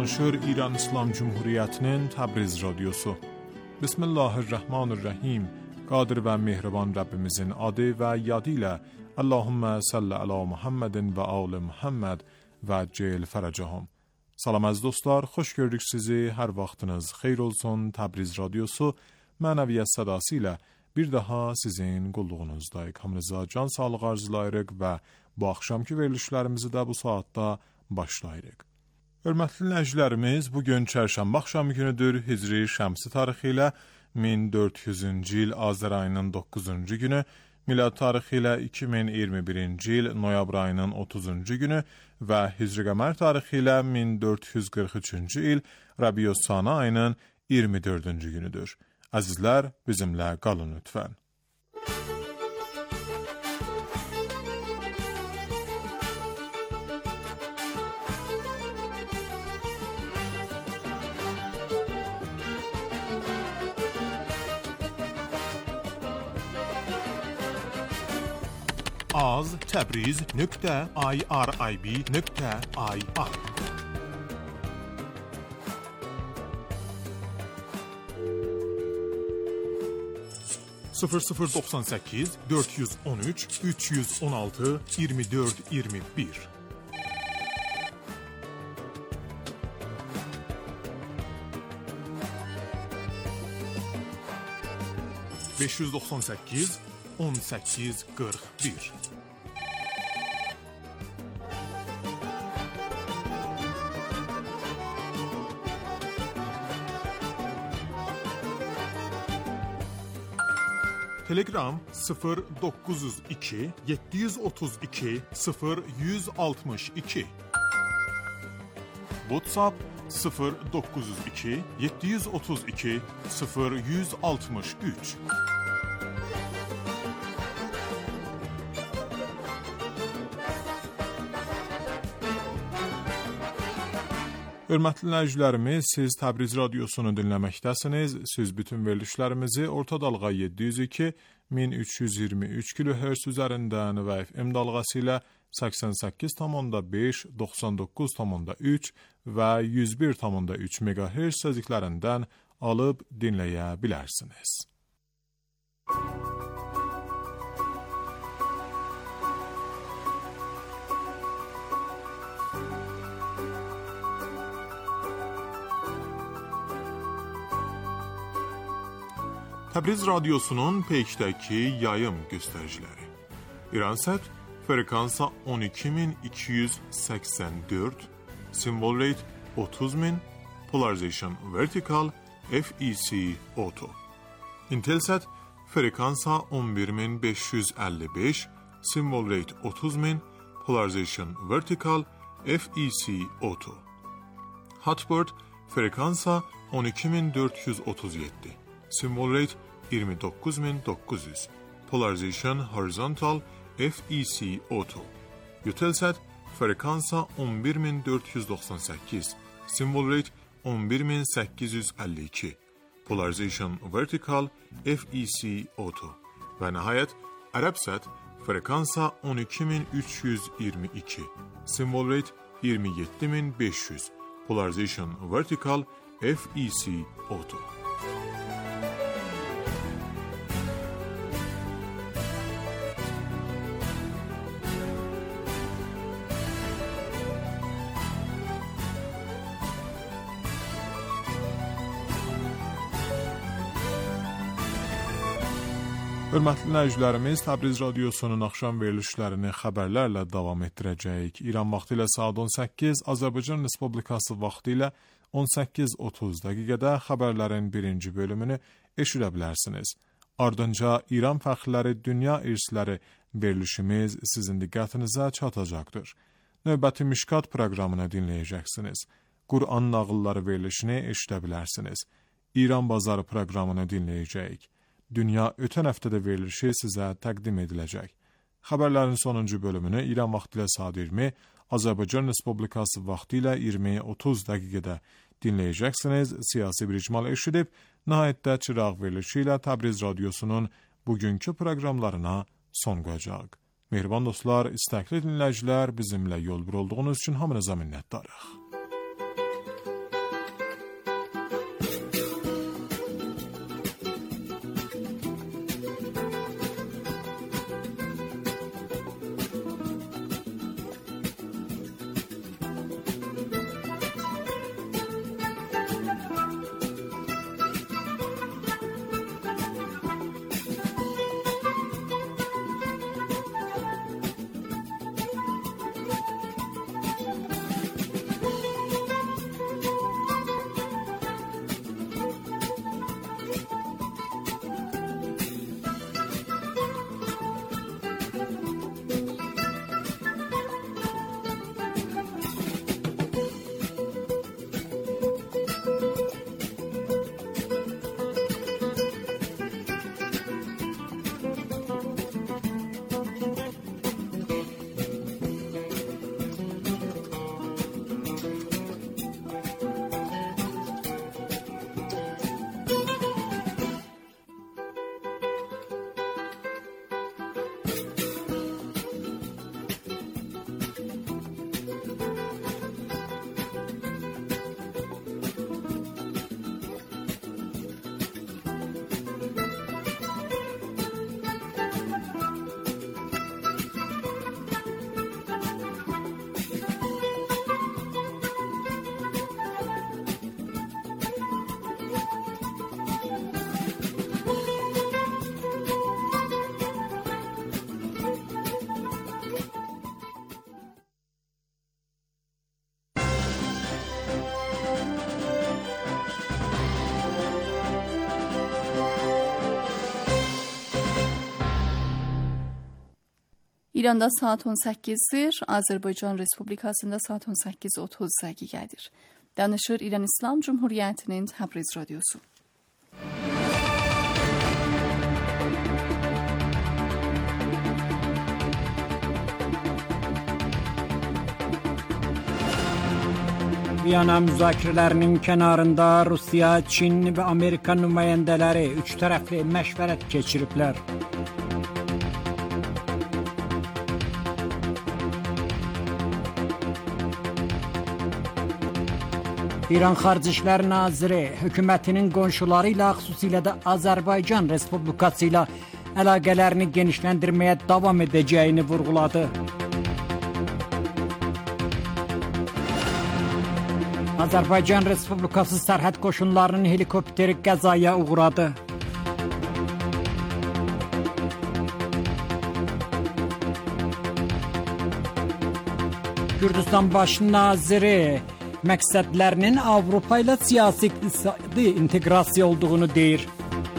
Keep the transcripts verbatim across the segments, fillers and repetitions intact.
Cahanşür İran İslam Cumhuriyetinin Təbriz Radyosu. Bismillahirrahmanirrahim. Qadir və mehriban Rabbimizin adı və yadı ilə Allahümme salli ala Muhammedin və ali Muhammed və cel fərəcəhum. Salam əziz dostlar, xoş gördük sizi. Hər vaxtınız xeyir olsun. Təbriz Radyosu mənəviyyət sədası ilə bir daha sizin qulluğunuzdayıq. Hamınıza can sağlığı arzulayırıq və bu axşamki verilişlərimizi də bu saatda başlayırıq. Hörmətli dinləyicilərimiz, bugün çərşənbə axşamı günüdür. Hicri şəmsi tarixi ilə min dörd yüzüncü il Azər ayının doqquzuncu günü, milad tarixi ilə iki min iyirmi birinci il noyabr ayının otuzuncu günü və Hicri qəmər tarixi ilə min dörd yüz qırx üçüncü il Rəbiüs-Sani ayının iyirmi dördüncü günüdür. Əzizlər, bizimlə qalın lütfən. az təbriz nöqtə irib nöqtə ir sıfır sıfır doxsan səkkiz dörd yüz on üç üç yüz on altı iyirmi dörd iyirmi bir beş yüz doxsan səkkiz on səkkiz qırx bir Telegram sıfır doqquz yüz iki yeddi yüz otuz iki sıfır yüz altmış iki WhatsApp sıfır doqquz yüz iki yeddi yüz otuz iki sıfır yüz altmış üç Hörmətli dinləyicilərimiz, siz Təbriz Radiosunu dinləməkdəsiniz. Siz bütün verilişlərimizi orta dalğa yeddi yüz iki min üç yüz iyirmi üç kilohertz üzərindən və F M dalğası ilə səksən səkkiz tam beş, doxsan doqquz tam üç və yüz bir tam üç megahertz səziklərindən alıb dinləyə bilərsiniz. Təbriz Radyosu'nun peykdəki yayım göstəriciləri. İransat frekansa on iki min iki yüz səksən dörd, symbol rate otuz min, polarization vertical, F E C auto. Intelsat frekansa on bir min beş yüz əlli beş, symbol rate otuz min, polarization vertical, F E C auto. Hotbird frekansa on iki min dörd yüz otuz yeddi, symbol rate iyirmi doqquz min doqquz yüz, polarization horizontal, F E C auto. Eutelsat frekansa on bir min dörd yüz doxsan səkkiz, symbol rate on bir min səkkiz yüz əlli iki, polarization vertical, F E C auto. Və nəhayət Arabsat frekansa on iki min üç yüz iyirmi iki, symbol rate iyirmi yeddi min beş yüz, polarization vertical, F E C auto. Hörmətli dinləyicilərimiz, Təbriz Radyosu'nun axşam verilişlərini xəbərlərlə davam etdirəcəyik. İran vaxtı ilə saat on səkkiz, Azərbaycan Respublikası vaxtı ilə on səkkiz otuz dəqiqədə xəbərlərin birinci bölümünü eşidə bilərsiniz. Ardınca İran fəxrləri dünya irsləri verilişimiz sizin diqqətinizə çatacaqdır. Növbəti Mişkat proqramını dinləyəcəksiniz. Qur'an nağılları verilişini eşidə bilərsiniz. İran bazarı proqramını dinləyəcəyik. Dünya ötən həftədə verilişi sizə təqdim ediləcək. Xəbərlərin sonuncu bölümünü İran vaxtı ilə saat iyirmi, Azərbaycan Respublikası vaxtı ilə iyirmi otuz dəqiqədə dinləyəcəksiniz. Siyasi bir icmal eşidib, nəhayətdə çıraq verilişi ilə Təbriz Radyosu'nun bugünkü proqramlarına son qoyacaq. Mehriban dostlar, istəkli dinləyicilər, bizimlə yol bir olduğunuz üçün hamınıza minnətdarıq. İranda saat on səkkizdir, Azərbaycan Respublikasında saat on səkkiz otuz dəqiqədir. Danışır İran İslam Cumhuriyyətinin Təbriz Radiosu. Viyana müzakirələrinin kənarında Rusiya, Çin və Amerika nümayəndələri üç tərəfli məşvərət keçiriblər. İran Xarici İşlər Naziri hökumətinin qonşuları ilə, xüsusilə də Azərbaycan Respublikası ilə əlaqələrini genişləndirməyə davam edəcəyini vurğuladı. Azərbaycan Respublikası sərhəd qoşunlarının helikopteri qəzaya uğradı. Gürcüstan Baş Naziri məqsədlərinin Avropa ilə siyasi iqtisadi inteqrasiya olduğunu deyir.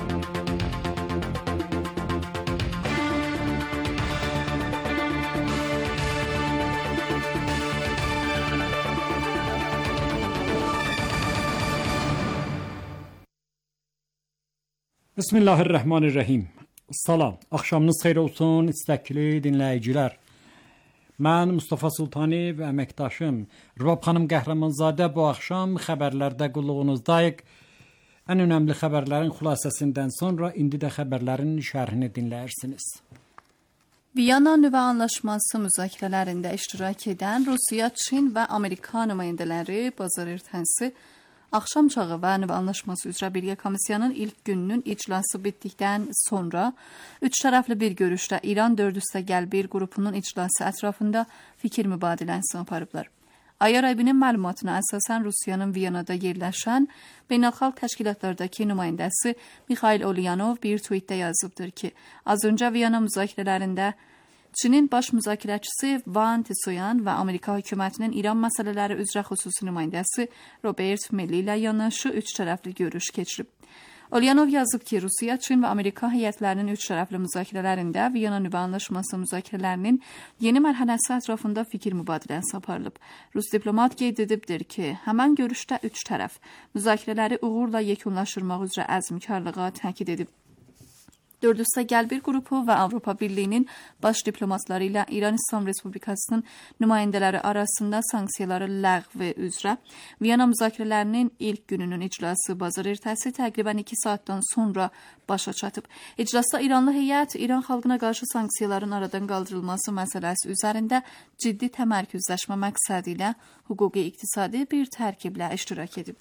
Bismillahirrahmanirrahim. Salam, axşamınız xeyir olsun istəkli dinləyicilər. Mən Mustafa Sultani və əməkdaşım Rübab xanım Qəhrəmanzadə bu axşam xəbərlərdə qulluğunuzdayıq. Ən önəmli xəbərlərin xülasəsindən sonra indi də xəbərlərin şərhini dinləyirsiniz. Viyana nüvə anlaşması müzakirələrində iştirak edən Rusiya, Çin və Amerika nümayəndələri bazar ertəsi axşam çağı və nüvə anlaşması üzrə birgə komissiyanın ilk gününün iclası bitdikdən sonra üç tərəfli bir görüşdə İran dörd üstə gəl bir qrupunun iclası ətrafında fikir mübadiləsi aparıblar. IRIB-nin məlumatına əsasən Rusiyanın Viyanada yerləşən beynəlxalq təşkilatlardakı nümayəndəsi Mikhail Ulyanov bir tweetdə yazıbdır ki, az öncə Viyana müzakirələrində Çinin baş müzakirəçisi Van Tsoyan və Amerika hökumətinin İran məsələləri üzrə xüsusi nümayəndəsi Robert Melli ilə yanaşı üç tərəfli görüş keçirib. Ulyanov yazıb ki, Rusiya, Çin və Amerika heyətlərinin üç tərəfli müzakirələrində Viyana nüvə anlaşması müzakirələrinin yeni mərhələsi ətrafında fikir mübadiləsi aparılıb. Rus diplomat qeyd edibdir ki, həmən görüşdə üç tərəf müzakirələri uğurla yekunlaşdırmaq üzrə əzmkarlığa təkid edib. dörd üstə gəl bir qrupu və Avropa Birliyinin baş diplomatları ilə İran İslam Respublikasının nümayəndələri arasında sanksiyaları ləğv üzrə Viyana müzakirələrinin ilk gününün iclası bazar ertəsi təqribən iki saatdan sonra başa çatıb. İclasda İranlı heyət İran xalqına qarşı sanksiyaların aradan qaldırılması məsələsi üzərində ciddi təmərküzləşmə məqsədi ilə hüquqi iqtisadi bir tərkiblə iştirak edib.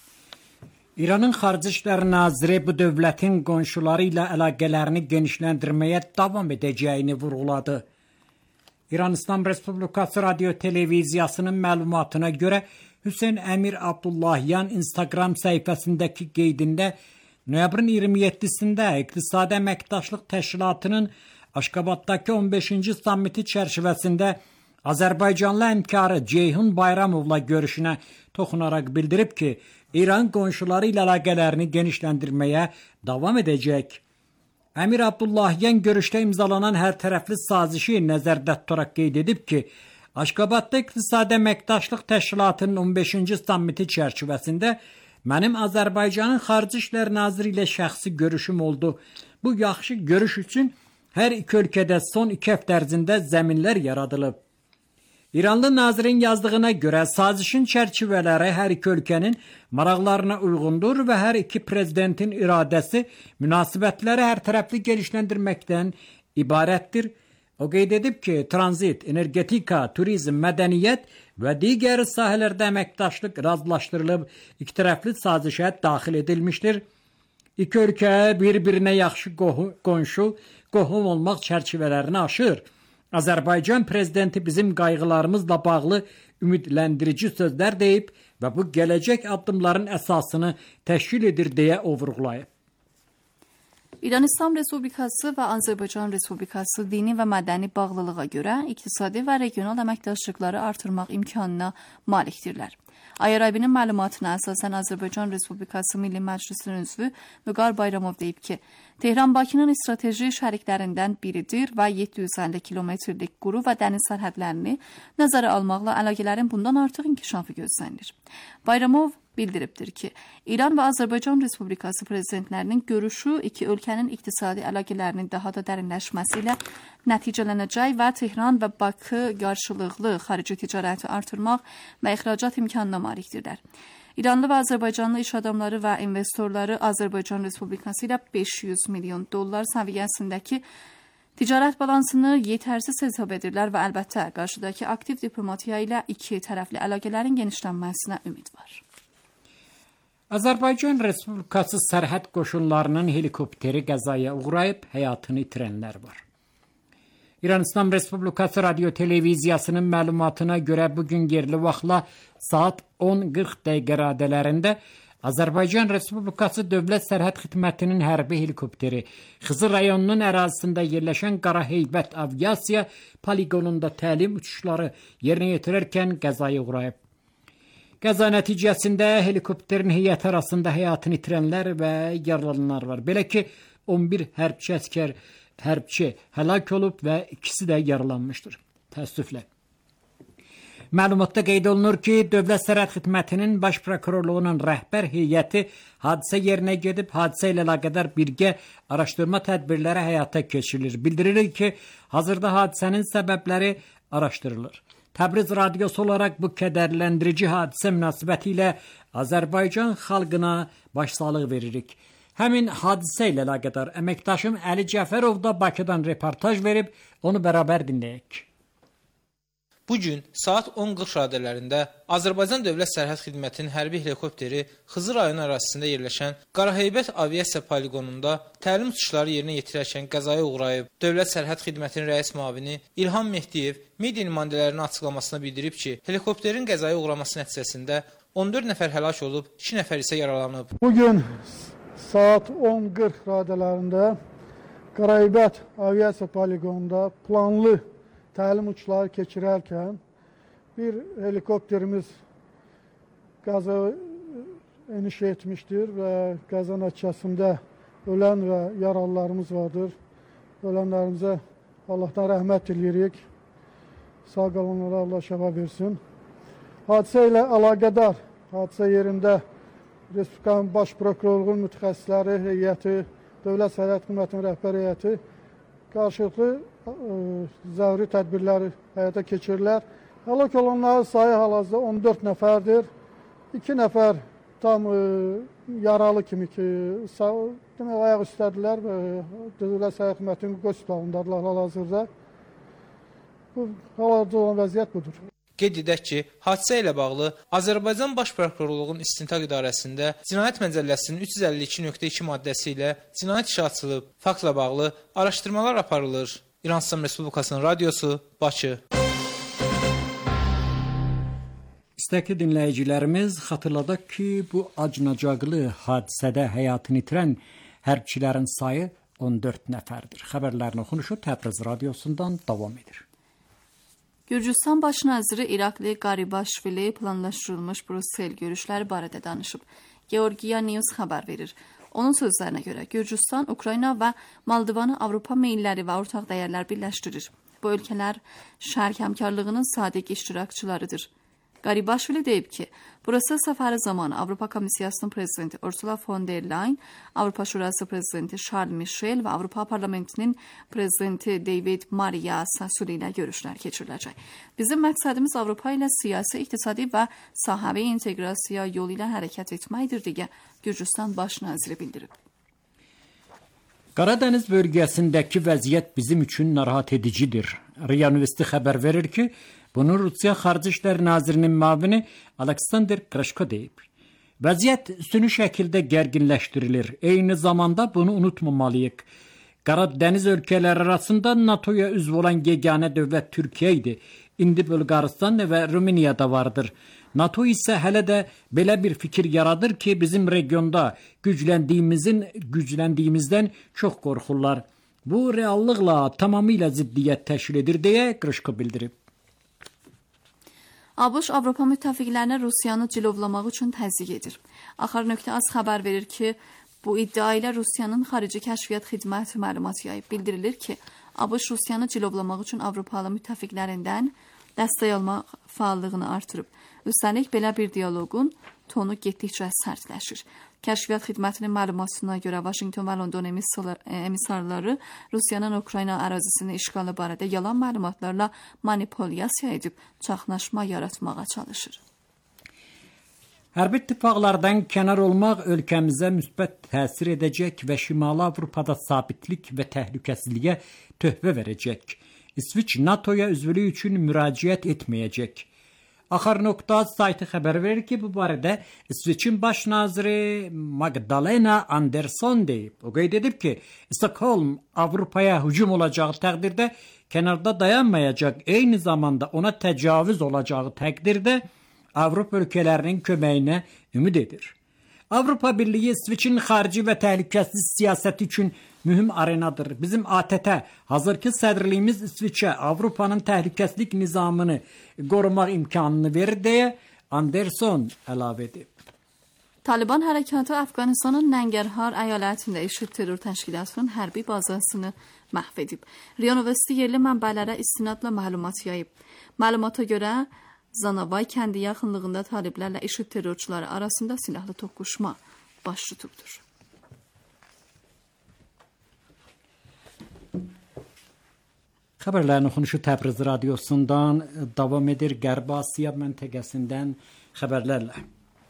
İranın Xarici İşlər Naziri bu dövlətin qonşuları ilə əlaqələrini genişləndirməyə davam edəcəyini vurğuladı. İran İslam Respublikası Radio Televiziyasının məlumatına görə Hüseyn Əmir Abdullahyan Instagram səhifəsindəki qeydində noyabrın iyirmi yeddisində İqtisadi Əməkdaşlıq Təşkilatının Aşqabaddakı on beşinci sammiti çərçivəsində Azərbaycanlı həmkarı Ceyhun Bayramovla görüşünə toxunaraq bildirib ki, İran qonşuları ilə əlaqələrini genişləndirməyə davam edəcək. Əmir Abdullahyan görüşdə imzalanan hər tərəfli sazişi nəzərdə tutaraq qeyd edib ki, Aşqabadda İqtisadi Əməkdaşlıq Təşkilatının on beşinci sammiti çərçivəsində mənim Azərbaycanın Xarici İşlər Naziri ilə şəxsi görüşüm oldu. Bu yaxşı görüş üçün hər iki ölkədə son iki həftə ərzində zəminlər yaradılıb. İranlı nazirin yazdığına görə sazişin çərçivələri hər iki ölkənin maraqlarına uyğundur və hər iki prezidentin iradəsi münasibətləri hər tərəfli genişləndirməkdən ibarətdir. O qeyd edib ki, tranzit, energetika, turizm, mədəniyyət və digər sahələrdə əməkdaşlıq razılaşdırılıb, iki tərəfli sazişə daxil edilmişdir. İki ölkə bir-birinə yaxşı qonşu, qohum olmaq çərçivələrini aşır. Azərbaycan prezidenti bizim qayğılarımızla bağlı ümidləndirici sözlər deyib və bu gələcək addımların əsasını təşkil edir deyə o vurğulayıb. İran İslam Respublikası və Azərbaycan Respublikası dini və mədəni bağlılığa görə iqtisadi və regional əməkdaşlıqları artırmaq imkanına malikdirlər. Ayarabinin məlumatına əsasən Azərbaycan Respublikası Milli Məclisinin üzvü Vüqar Bayramov deyib ki, Tehran Bakının strateji şəriklərindən biridir və yeddi yüz əlli kilometrlik quru və dəniz sərhədlərini nəzərə almaqla əlaqələrin bundan artıq inkişafı gözlənilir. Bayramov bildiribdir ki, İran və Azərbaycan Respublikası prezidentlərinin görüşü iki ölkənin iqtisadi əlaqələrinin daha da dərinləşməsi ilə nəticələnəcək və Tehran və Bakı qarşılıqlı xarici ticarəti artırmaq və ixracat imkanına malikdirlər. İranlı və Azərbaycanlı iş adamları və investorları Azərbaycan Respublikası ilə beş yüz milyon dollar səviyyəsindəki ticarət balansını yetərsiz hesab edirlər və əlbəttə qarşıdakı aktiv diplomatiya ilə iki tərəfli əlaqələrin genişlənməsinə ümid var. Azərbaycan Respublikası sərhəd qoşunlarının helikopteri qəzaya uğrayıb həyatını itirənlər var. İran-İslam Respublikası Radio Televiziyasının məlumatına görə bugün yerli vaxtla saat on qırx dəqiqə radələrində Azərbaycan Respublikası Dövlət Sərhəd Xidmətinin hərbi helikopteri Xızı rayonunun ərazisində yerləşən Qaraheybət aviasiya poligonunda təlim uçuşları yerinə yetirərkən qəzaya uğrayıb. Qəza nəticəsində helikopterin heyəti arasında həyatını itirənlər və yaralananlar var. Belə ki, on bir hərbçi əskər hərbçi həlak olub və ikisi də yaralanmışdır. Təəssüflə. Məlumatda qeyd olunur ki, Dövlət Sərhəd Xidmətinin Baş Prokurorluğunun rəhbər heyəti hadisə yerinə gedib, hadisə ilə əlaqədar birgə araşdırma tədbirləri həyata keçirilir. Bildirilir ki, hazırda hadisənin səbəbləri araşdırılır. Təbriz radiosu olaraq bu kədərləndirici hadisə münasibəti ilə Azərbaycan xalqına başsağlığı veririk. Həmin hadisə ilə əlaqədar əməkdaşım Əli Cəfərov da Bakıdan reportaj verib, onu bərabər dinləyək. Bugün saat on qırx radələrində Azərbaycan Dövlət Sərhəd Xidmətinin hərbi helikopteri Xızı rayonu ərazisində yerləşən Qaraheybət aviasiya poligonunda təlim uçuşları yerinə yetirərkən qəzaya uğrayıb. Dövlət Sərhəd Xidmətinin rəis müavini İlham Mehdiyev media nümayəndələrinin açıqlamasına bildirib ki, helikopterin qəzaya uğraması nəticəsində on dörd nəfər həlak olub, iki nəfər isə yaralanıb. Bugün saat on qırx radələrində Qaraheybət aviasiya poligonunda planlı təlim uçuşları keçirərkən bir helikopterimiz qəza eniş etmişdir və qəza nəticəsində ölən və yaralılarımız vardır. Ölənlərimizə Allahdan rəhmət edirik. Sağ qalanlara Allah şəfa versin. Hadisə ilə əlaqədar hadisə yerində Respublikanın Baş Prokurorluğunun mütəxəssisləri heyəti, Dövlət Sərhəd Xidmətinin rəhbər heyəti qarşılıqlı zəruri tədbirləri həyata keçirirlər. Həlak olanların sayı hal-hazırda on dörd nəfərdir. iki nəfər tam e, yaralı kimi ki, demək, ayaq üstədilər və Dövlət Sərhəd Xidmətinin hospitalındadılar hal-hazırda. Bu hal-hazırda olan vəziyyət budur. Qeyd edək ki, hadisə ilə bağlı Azərbaycan Baş Prokurorluğunun İstintaq İdarəsində Cinayət Məcəlləsinin üç yüz əlli iki nöqtə iki maddəsi ilə cinayət işi açılıb. Faktla bağlı araşdırmalar aparılır. İran-İslam Respublikasının radiosu, Bakı. İstəkli dinləyicilərimiz, xatırladaq ki, bu acınacaqlı hadisədə həyatını itirən hərbçilərin sayı on dörd nəfərdir. Xəbərlərin oxunuşu Təbriz radiosundan davam edir. Gürcüstan Baş naziri İraqli Qaribaşvili planlaşdırılmış Brüssel görüşləri barədə danışıb. Georgia News xəbər verir. Onun sözlərinə görə Gürcüstan, Ukrayna və Moldavanı Avropa meyilləri və ortaq dəyərlər birləşdirir. Bu ölkələr şərq həmkarlığının sadiq iştirakçılarıdır. Qaribaşvili deyib ki, burası səfəri zamanı Avropa Komissiyasının prezidenti Ursula von der Leyen, Avropa Şurası prezidenti Charles Michel və Avropa Parlamentinin prezidenti David Maria Sassoli ilə görüşlər keçiriləcək. Bizim məqsədimiz Avropa ilə siyasi, iqtisadi və sahəvi inteqrasiya yolu ilə hərəkət etməkdir deyə Gürcüstan Baş naziri bildirib. Qaradəniz bölgəsindəki vəziyyət bizim üçün narahat edicidir. Riya Universiteti xəbər verir ki, bunu Rusiya Xarici İşlər Nazirinin müavini Aleksandr Krashko deyib. Vəziyyət üstünü şəkildə gərginləşdirilir. Eyni zamanda bunu unutmamalıyıq. Qaradəniz ölkələri arasında NATOya üzv olan yeganə dövlət Türkiyə idi. İndi Bulqaristan və Rumıniya da vardır. NATO isə hələ də belə bir fikir yaradır ki, bizim regionda gücləndiyimizin gücləndiyimizdən çox qorxurlar. Bu reallıqla tamamilə ziddiyyət təşkil edir deyə Krashko bildirib. ABŞ Avropa müttəfiqlərinə Rusiyanı cilovlamaq üçün təzyiq edir. Axar.az xəbər verir ki, bu iddia ilə Rusiyanın xarici kəşfiyyat xidməti məlumat yayıb. Bildirilir ki, ABŞ Rusiyanı cilovlamaq üçün Avropalı müttəfiqlərindən dəstək almaq fəallığını artırıb. Üstəlik, belə bir dialoqun tonu getdikcə sərtləşir. Kəşfiyyat xidmətinin məlumatına görə Vaşinqton və London emissarları Rusiyanın Ukrayna ərazisinin işğalı barədə yalan məlumatlarla manipulyasiya edib çaxnaşma yaratmağa çalışır. Hərbi ittifaqlardan kənar olmaq ölkəmizə müsbət təsir edəcək və Şimali Avropada sabitlik və təhlükəsizliyə töhfə verəcək. İsviç NATOya üzvlük üçün müraciət etməyəcək. Axar.az saytı xəbər verir ki, bu barədə İsviçin baş naziri Magdalena Anderson deyib. O qeyd edib ki, Stockholm Avropaya hücum olacağı təqdirdə kənarda dayanmayacaq, eyni zamanda ona təcavüz olacağı təqdirdə Avropa ölkələrinin köməyinə ümid edir. Avropa Birliyi İsviçin xarici və təhlükəsiz siyasəti üçün mühüm arenadır. Bizim A T T, hazırki sədrliyimiz İsviçə Avropanın təhlükəsizlik nizamını qorumaq imkanını verir deyə Anderson əlavə edib. Taliban hərəkatı Əfqanistanın Nəngərhar əyalətində IŞİD terror təşkilatının hərbi bazasını məhv edib. Ria Universiteti yerli mənbələrə istinadla məlumat yayıb. Məlumata görə Zanavay kəndi yaxınlığında taliblərlə IŞİD terrorçuları arasında silahlı toqquşma baş tutubdur. Xəbərlərin oxunuşu Təbriz radiosundan davam edir. Qərbi Asiya məntəqəsindən xəbərlərlə.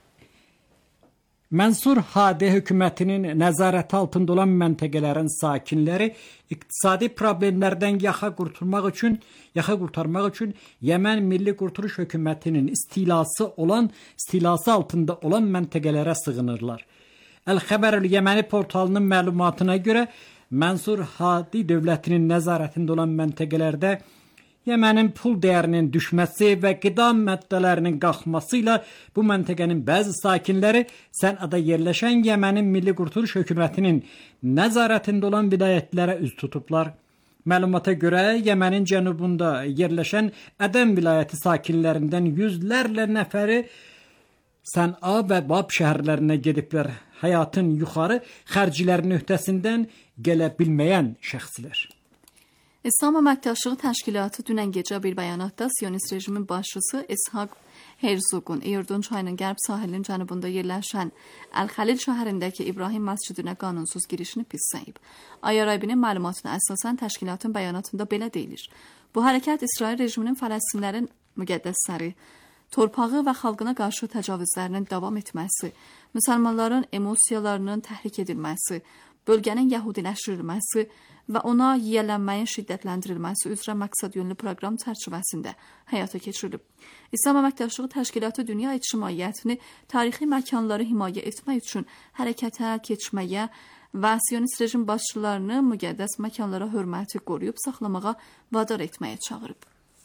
Mənsur Hadi hökumətinin nəzarəti altında olan məntəqələrin sakinləri iqtisadi problemlərdən yaxa qurtarmaq üçün, yaxa qurtarmaq üçün Yəmən Milli Qurtuluş hökumətinin istilası olan, istilası altında olan məntəqələrə sığınırlar. Əl-Xəbər-ül-Yəməni portalının məlumatına görə Mənsur Hadi dövlətinin nəzarətində olan məntəqələrdə Yəmənin pul dəyərinin düşməsi və qida məddələrinin qalxması ilə bu məntəqənin bəzi sakinləri Sənada yerləşən Yəmənin Milli Qurtuluş hökumətinin nəzarətində olan vilayətlərə üz tutublar. Məlumata görə Yəmənin cənubunda yerləşən Ədəm vilayəti sakinlərindən yüzlərlə nəfəri Sən'a və Bab şəhərlərinə gediblər. Həyatın yuxarı xərclərinin öhdəsindən gələ bilməyən şəxslər. İslam Əməkdaşlığı Təşkilatı dünən gecə bir bəyanatda Siyonist rejimin başçısı İshaq Herzoqun İordun çayının qərb sahilinin cənubunda yerləşən Əl-Xəlil şəhərindəki İbrahim məscidinə qanunsuz girişini pisləyib. Ay Arabinin məlumatına əsasən təşkilatın bəyanatında belə deyilir. Bu hərəkət İsrail rejiminin Fələstinlərin müqəddəsləri, torpağı və xalqına qarşı təcavüzlərinin davam etməsi, müsəlmanların emosiyalarının təhrik edilməsi, bölgənin yəhudiləşdirilməsi və ona yiyələnməyin şiddətləndirilməsi üzrə məqsədyönlü proqram çərçivəsində həyata keçirilib. İslam Əməkdaşlığı Təşkilatı dünya ictimaiyyətini tarixi məkanları himayə etmək üçün hərəkətə keçməyə və Siyonist rejim başçılarını müqəddəs məkanlara hörməti qoruyub saxlamağa vadar etməyə çağırıb.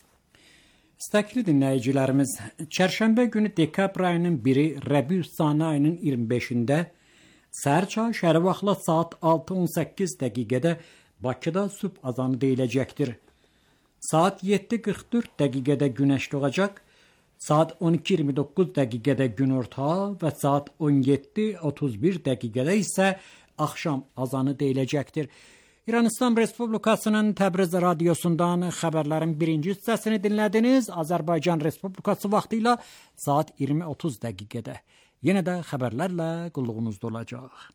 İstəkli dinləyicilərimiz, çərşənbə günü dekabr ayının biri Rəbiüs-Sani ayının iyirmi beşində səhər çağı şəhər vaxtla saat altı on səkkiz dəqiqədə Bakıda sübh azanı deyiləcəkdir. Saat yeddi qırx dörd dəqiqədə günəş doğacaq, saat on iki iyirmi doqquz dəqiqədə günorta və saat on yeddi otuz bir dəqiqədə isə axşam azanı deyiləcəkdir. İran-İslam Respublikasının Təbriz radiosundan xəbərlərin birinci hissəsini dinlədiniz. Azərbaycan Respublikası vaxtı ilə saat iyirmi otuz dəqiqədə. Yenə də xəbərlərlə qulluğunuzda olacaq.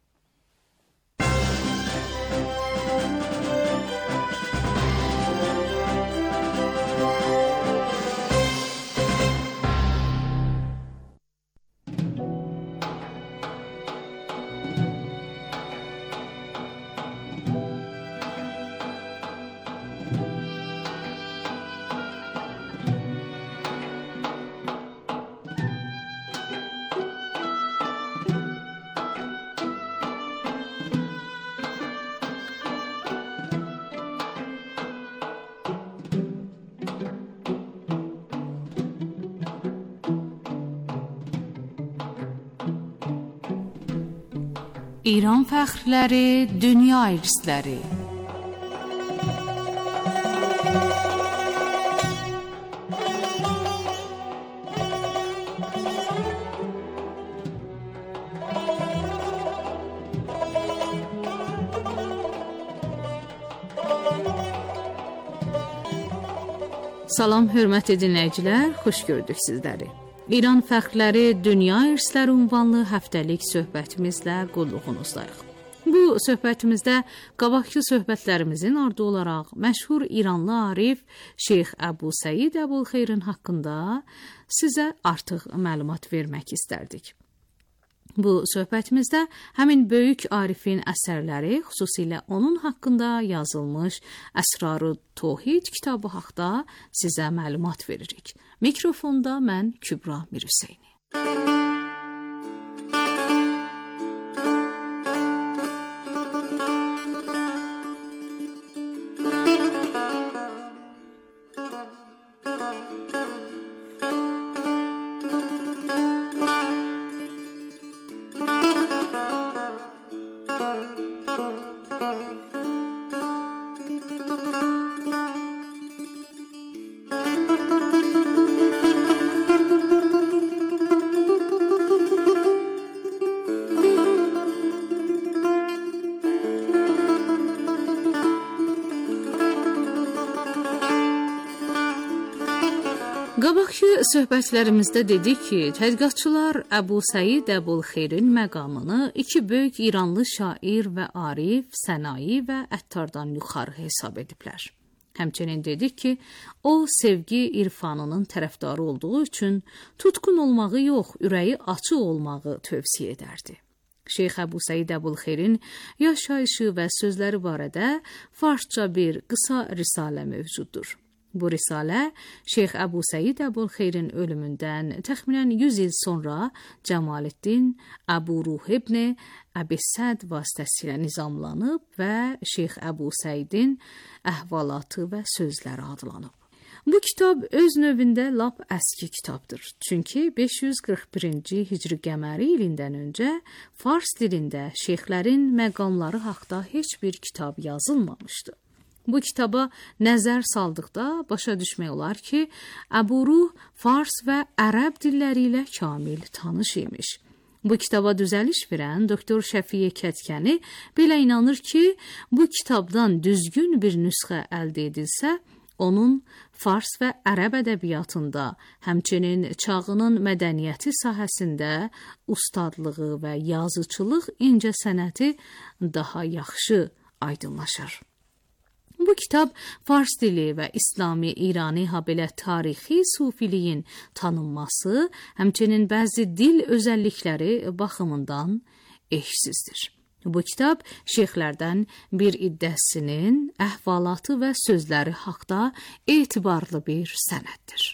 İran fəxrləri, dünya irsləri. Salam hörmətli dinləyicilər, xoş gördük sizləri. İran fəxrləri Dünya İrsləri ünvanlı həftəlik söhbətimizlə qulluğunuzdayıq. Bu söhbətimizdə qabaqki söhbətlərimizin ardı olaraq məşhur İranlı arif Şeyx Əbu Səid Əbulxeyrin haqqında sizə artıq məlumat vermək istərdik. Bu söhbətimizdə həmin böyük arifin əsərləri, xüsusilə onun haqqında yazılmış Əsrar-ı Tohid kitabı haqqında sizə məlumat veririk. Mikrofonda mən Kübra Mirhüseyni. Qabaqki söhbətlərimizdə dedik ki, tədqiqatçılar Əbu Səid Əbulxeyrin məqamını iki böyük İranlı şair və arif, sənayi və əttardan yuxarı hesab ediblər. Həmçinin dedik ki, o sevgi irfanının tərəfdarı olduğu üçün tutqun olmağı yox, ürəyi açıq olmağı tövsiyə edərdi. Şeyx Əbu Səid Əbulxeyrin yaşayışı və sözləri barədə farsça bir qısa risalə mövcuddur. Bu risalə Şeyx Əbu Səid Əbulxeyrin ölümündən təxminən yüz il sonra Cəmaləddin Əbu Ruh ibn Əbi Səd vasitəsilə nizamlanıb və Şeyx Əbu Səidin əhvalatı və sözləri adlanıb. Bu kitab öz növündə lap əski kitabdır. Çünki beş yüz qırx birinci Hicri qəməri ilindən öncə fars dilində şeyxlərin məqamları haqqında heç bir kitab yazılmamışdı. Bu kitaba nəzər saldıqda başa düşmək olar ki, Əbu Ruh fars və ərəb dilləri ilə kamil tanış imiş. Bu kitaba düzəliş verən doktor Şəfiyə Kətkəni belə inanır ki, bu kitabdan düzgün bir nüsxə əldə edilsə, onun fars və ərəb ədəbiyyatında, həmçinin çağının mədəniyyəti sahəsində ustadlığı və yazıçılıq incəsənəti daha yaxşı aydınlaşar. Bu kitab fars dili və İslami İrani habelə tarixi sufiliyin tanınması, həmçinin bəzi dil özəllikləri baxımından eşsizdir. Bu kitab şeyxlərdən bir iddəsinin əhvalatı və sözləri haqqda etibarlı bir sənəddir.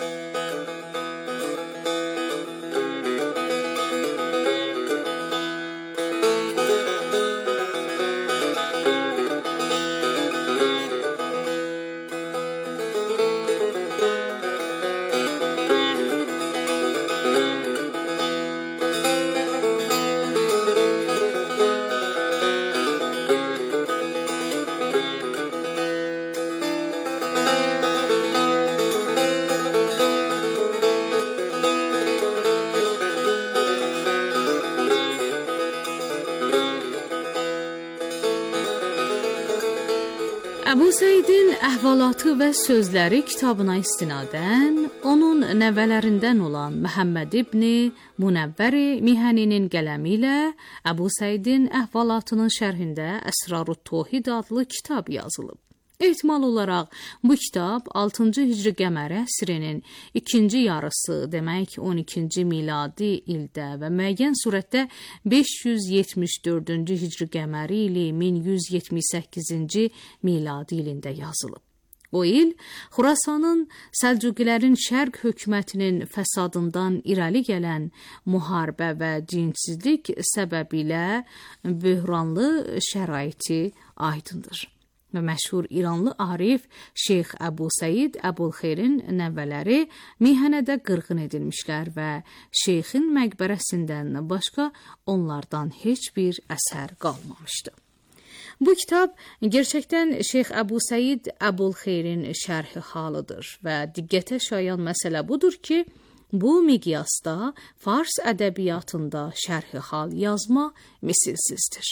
Əbu Səidin əhvalatı və sözləri kitabına istinadən onun nəvələrindən olan Məhəmməd ibn Munəvvəri Mihəninin qələmi ilə Əbu Səidin əhvalatının şərhində Əsrar-ı Tohid adlı kitab yazılıb. Ehtimal olaraq bu kitab altıncı Hicri qəməri əsrinin ikinci yarısı, demək on ikinci miladi ildə və müəyyən surətdə beş yüz yetmiş dördüncü Hicri qəməri ili min yüz yetmiş səkkizinci miladi ilində yazılıb. O il Xurasanın Səlcuqilərin şərq hökumətinin fəsadından irəli gələn müharibə və dinsizlik səbəbilə böhranlı şəraiti aydındır. Və məşhur İranlı arif Şeyx Əbu Səid Əbulxeyrin nəvələri mihənədə qırğın edilmişlər və şeyxin məqbərəsindən başqa onlardan heç bir əsər qalmamışdı. Bu kitab gerçəkdən Şeyx Əbu Səid Əbulxeyrin şərhi halıdır və diqqətə şayan məsələ budur ki, bu miqyasda fars ədəbiyyatında şərhi hal yazma misilsizdir.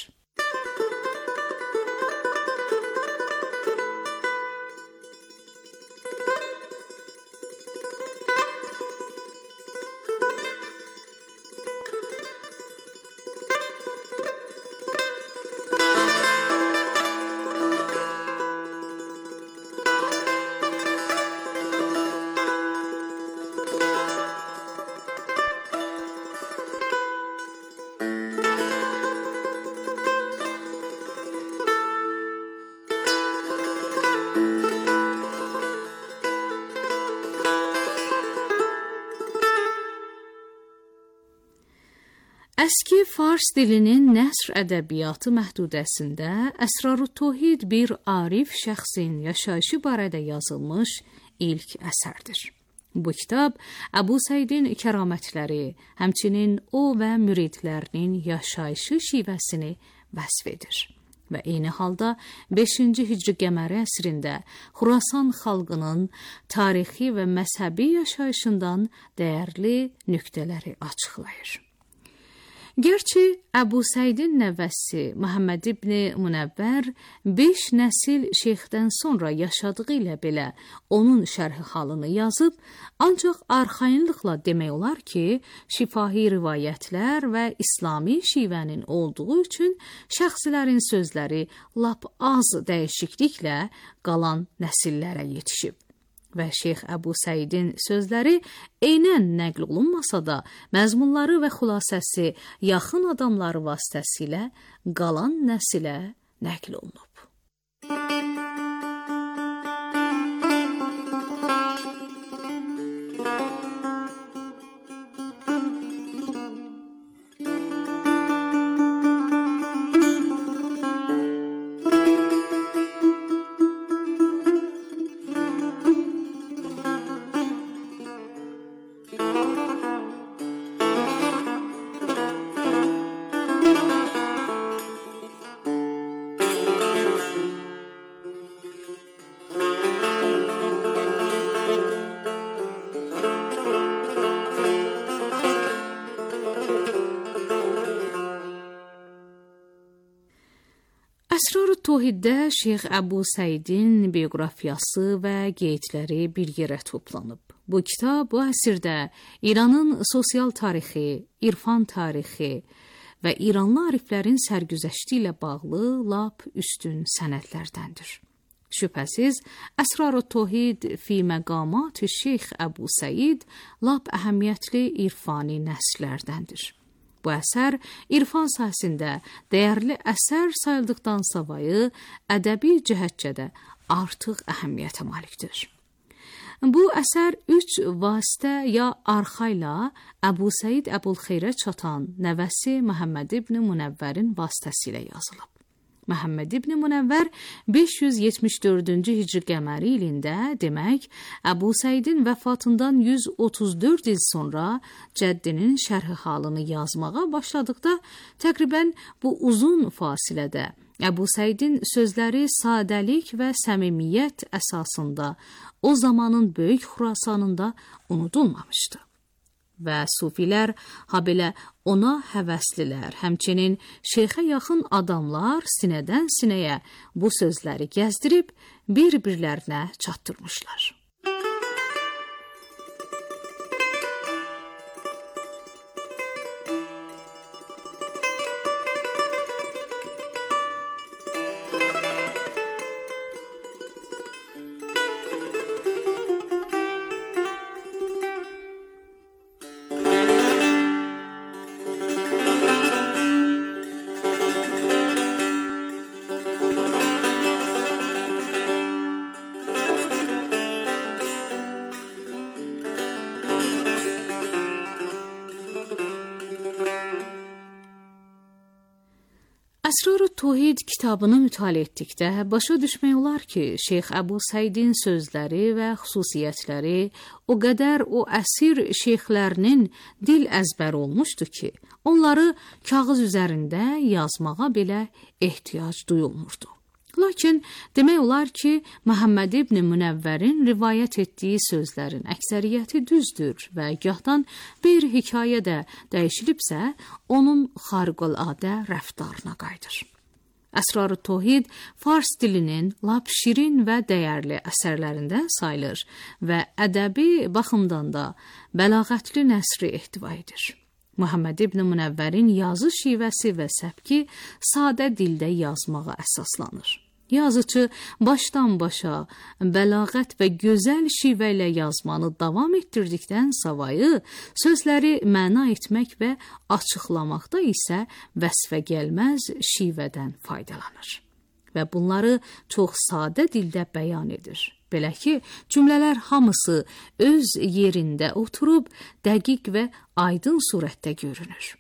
Əski fars dilinin nəsr ədəbiyyatı məhdudəsində Əsrar-ı Tohid bir arif şəxsin yaşayışı barədə yazılmış ilk əsərdir. Bu kitab Əbu Səidin kəramətləri, həmçinin o və müridlərinin yaşayışı şivəsini vəsf edir və eyni halda beşinci hicri qəməri əsrində Xurasan xalqının tarixi və məzhəbi yaşayışından dəyərli nöqtələri açıqlayır. Gerçi Əbu Səidin nəvəsi Məhəmməd ibn Munəvvər beş nəsil şeyxdən sonra yaşadığı ilə belə onun şərhi halını yazıb, ancaq arxayınlıqla demək olar ki, şifahi rivayətlər və İslami şivənin olduğu üçün şəxsilərin sözləri lap az dəyişikliklə qalan nəsillərə yetişib. Və Şeyx Əbu Səidin sözləri eynən nəql olunmasa da, məzmunları və xülasəsi yaxın adamları vasitəsilə qalan nəsilə nəql olunub. Əsrar-ı Tohiddə Şeyx Əbu Səidin bioqrafiyası və qeydləri bir yerə toplanıb. Bu kitab bu əsrdə İranın sosial tarixi, irfan tarixi və İranlı ariflərin sərgüzəşti ilə bağlı lap üstün sənədlərdəndir. Şübhəsiz, Əsrar-ı Tohid fi məqamat-ı Şeyx Əbu Səid lap əhəmiyyətli irfani nəsrlərdəndir. Bu əsər irfan sahəsində dəyərli əsər sayıldıqdan savayı ədəbi cəhətcə də artıq əhəmiyyətə malikdir. Bu əsər üç vasitə ya arxa ilə Əbu Səid Əbulxeyrə çatan nəvəsi Məhəmməd ibn Munəvvərin vasitəsilə yazılıb. Məhəmməd ibn Munəvvər beş yüz yetmiş dördüncü hicri qəməri ilində, demək, Əbu Səidin vəfatından yüz otuz dörd il sonra cəddinin şərhi halını yazmağa başladıqda, təqribən bu uzun fasilədə Əbu Səidin sözləri sadəlik və səmimiyyət əsasında o zamanın böyük Xurasanında unudulmamışdı. Və sufilər, habelə ona həvəslilər, həmçinin şeyxə yaxın adamlar sinədən sinəyə bu sözləri gəzdirib bir-birlərinə çatdırmışlar. Əsrar-ı Tohid kitabını mütaliə etdikdə başa düşmək olar ki, Şeyx Əbu Səidin sözləri və xüsusiyyətləri o qədər o əsir şeyxlərinin dil əzbəri olmuşdu ki, onları kağız üzərində yazmağa belə ehtiyac duyulmurdu. Lakin demək olar ki, Məhəmməd ibn Munəvvərin rivayət etdiyi sözlərin əksəriyyəti düzdür və gahdan bir hekayə də dəyişilibsə, onun xariqəladə rəftarına qayıdır. Əsrar-ı Tohid fars dilinin lap şirin və dəyərli əsərlərində sayılır və ədəbi baxımdan da bəlağətli nəsri ehtiva edir. Məhəmməd ibn Munəvvərin yazı şivəsi və səbki sadə dildə yazmağa əsaslanır. Yazıcı başdan başa bəlağət və gözəl şivə ilə yazmanı davam etdirdikdən savayı sözləri məna etmək və açıqlamaqda isə vəsfə gəlməz şivədən faydalanır və bunları çox sadə dildə bəyan edir. Belə ki, cümlələr hamısı öz yerində oturub dəqiq və aydın surətdə görünür.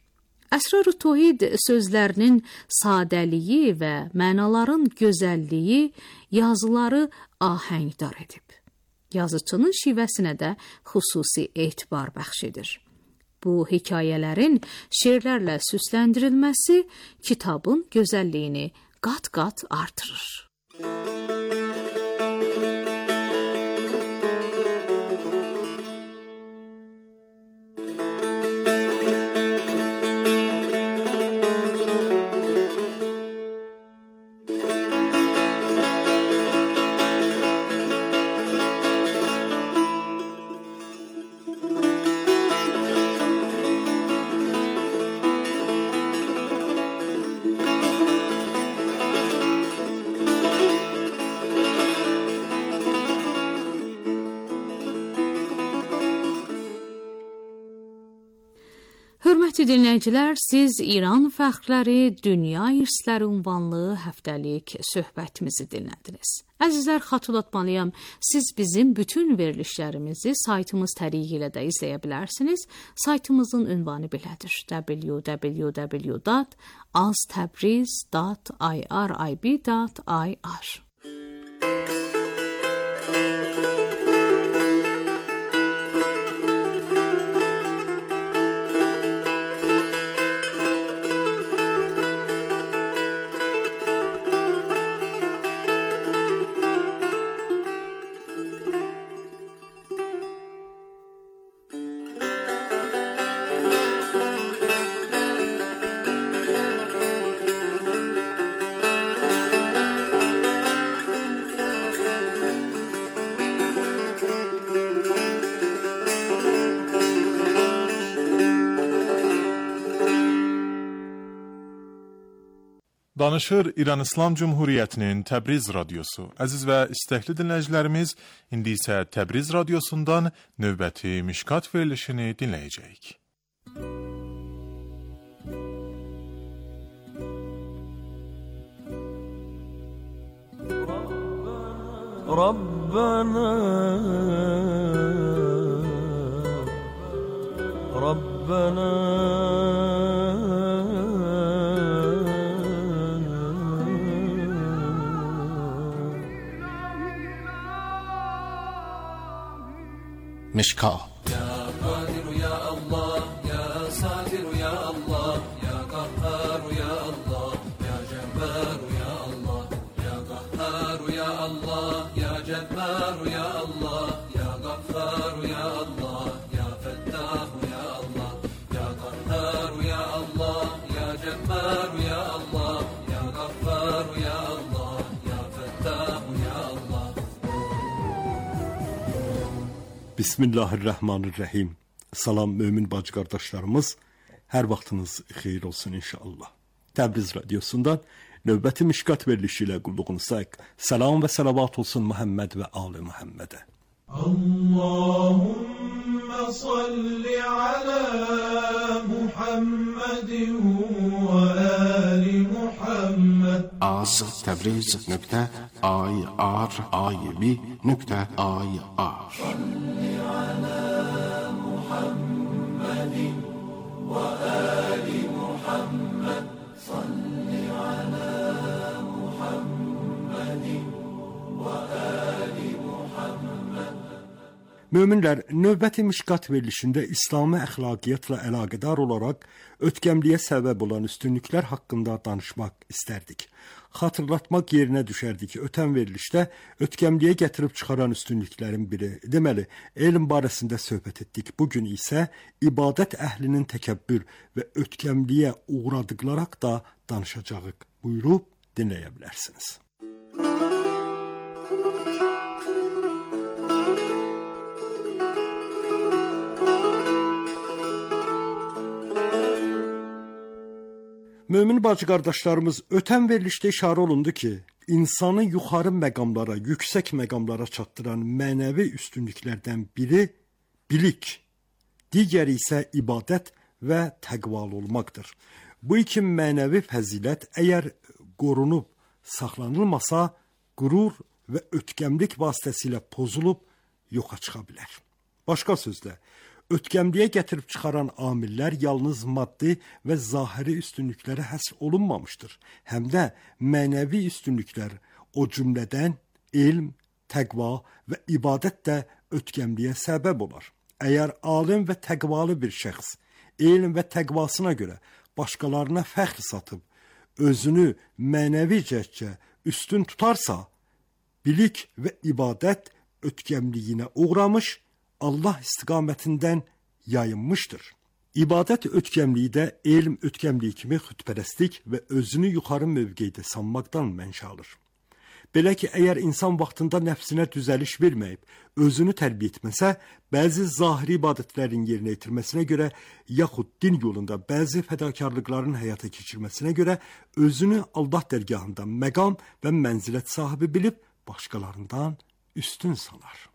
Əsrar-ı Tohid sözlərinin sadəliyi və mənaların gözəlliyi yazıları ahəngdar edib. Yazıçının şivəsinə də xüsusi etibar bəxş edir. Bu hekayələrin şeirlərlə süsləndirilməsi kitabın gözəlliyini qat-qat artırır. Hörmətli dinləyicilər, siz İran fəxrləri, dünya irsləri ünvanlı həftəlik söhbətimizi dinlədiniz. Əzizlər, xatırlatmalıyam, siz bizim bütün verilişlərimizi saytımız təriqi ilə də izləyə bilərsiniz. Saytımızın ünvanı belədir: w w w dot aztabriz dot irib dot ir. Danışır İran İslam Cumhuriyyətinin Təbriz radiosu. Əziz və istəkli dinləyicilərimiz, indi isə Təbriz radiosundan növbəti Mişkat verilişini dinləyəcəyik. Rabbana Rabbana مشکات Ya Kadir ya Allah, ya Satir ya Allah, ya Kahhar ya Allah, ya Cebbar ya Allah, ya Kahhar ya Allah, ya Cebbar ya Allah, ya Ghaffar ya Allah, ya Fettah ya Allah, ya Kahhar ya Allah, ya Cebbar ya Allah, ya Ghaffar ya Allah, ya Fettah ya Allah. Bismillahirrahmanirrahim. Salam mömin bacı qardaşlarımız. Hər vaxtınız xeyir olsun inşallah. Təbriz radiosundan növbəti Mişkat verilişi ilə qulluğunuzdayıq. Salam və salavat olsun Muhammed və Ali Muhammedə. Allahümme salli ala Muhammedin ve ali Muhammed. az təbriz nöqtə irib nöqtə ir. Salli ala Muhammedin ve ali Muhammed. Salli ala Muhammedin ve ali Muhammed. Möminlər, növbəti Mişkat verilişində İslami əxlaqiyyatla əlaqədar olaraq ötkəmliyə səbəb olan üstünlüklər haqqında danışmaq istərdik. Xatırlatmaq yerinə düşərdi ki, ötən verilişdə ötkəmliyə gətirib çıxaran üstünlüklərin biri, deməli, elm barəsində söhbət etdik. Bugün isə ibadət əhlinin təkəbbür və ötkəmliyə uğradıqları haqda danışacağıq. Buyurub dinləyə bilərsiniz. Mömin bacı qardaşlarımız, ötən verilişdə işarə olundu ki, insanı yuxarı məqamlara, yüksək məqamlara çatdıran mənəvi üstünlüklərdən biri bilik, digəri isə ibadət və təqvalı olmaqdır. Bu iki mənəvi fəzilət əgər qorunub, saxlanılmasa, qürur və ötkəmlik vasitəsilə pozulub yoxa çıxa bilər. Başqa sözlə, Ötkəmliyə gətirib çıxaran amillər yalnız maddi və zahiri üstünlüklərə həsr olunmamışdır. Həm də mənəvi üstünlüklər, o cümlədən elm, təqva və ibadət də ötkəmliyə səbəb olar. Əgər alim və təqvalı bir şəxs elm və təqvasına görə başqalarına fəxr satıb, özünü mənəvi cəhətcə üstün tutarsa, bilik və ibadət ötkəmliyinə uğramış, Allah istiqamətindən yayınmışdır. İbadət ötkəmliyi də elm ötkəmliyi kimi xütpərəstlik və özünü yuxarı mövqeydə sanmaqdan mənşə alır. Belə ki, əgər insan vaxtında nəfsinə düzəliş verməyib, özünü tərbiyə etməsə, bəzi zahiri ibadətlərin yerinə yetirməsinə görə, yaxud din yolunda bəzi fədakarlıqların həyata keçirməsinə görə, özünü Allah dərgahında məqam və mənzilət sahibi bilib, başqalarından üstün salar.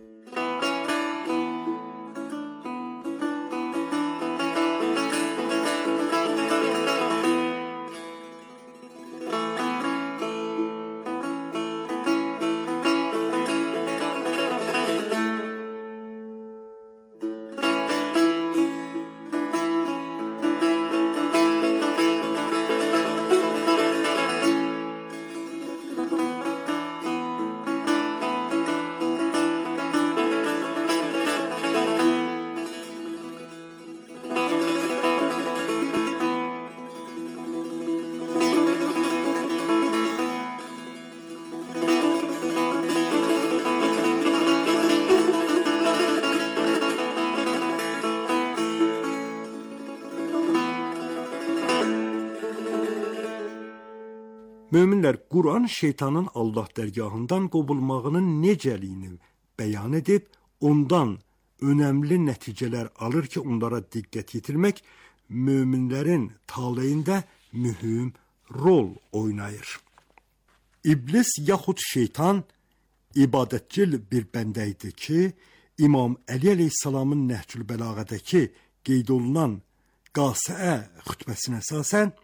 Möminlər Quran şeytanın Allah dərgahından qovulmağının necəliyini bəyan edib, ondan önəmli nəticələr alır ki, onlara diqqət yetirmək möminlərin taleyində mühüm rol oynayır. İblis yaxud şeytan ibadətcil bir bəndə idi ki, İmam Əli əleyhissalamın Nəhcül Bəlağədəki qeyd olunan qasiə xütbəsinə əsasən